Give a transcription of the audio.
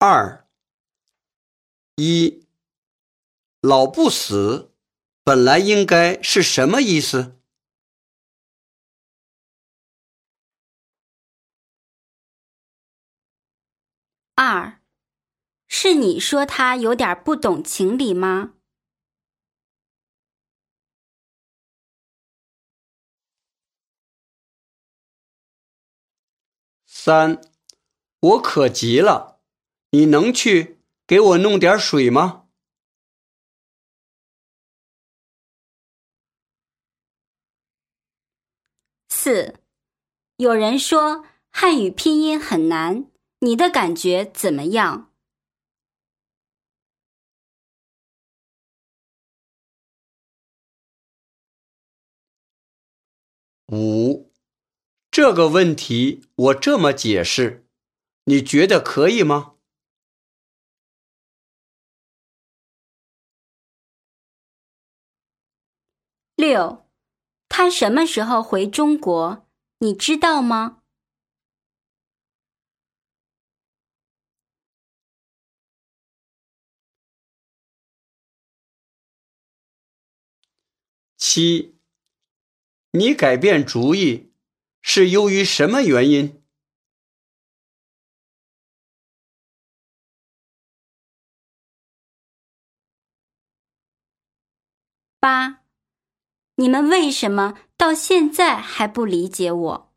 2、1，老不死本来应该是什么意思 ？2，是你说他有点不懂情理吗 ？3，我渴极了，你能去给我弄点水吗 ？4，有人说汉语拼音很难，你的感觉怎么样 ？5，这个问题我这么解释，你觉得可以吗 ？6，他什么时候回中国，你知道吗 ？7，你改变主意是由于什么原因 ？8，你们为什么到现在还不理解我？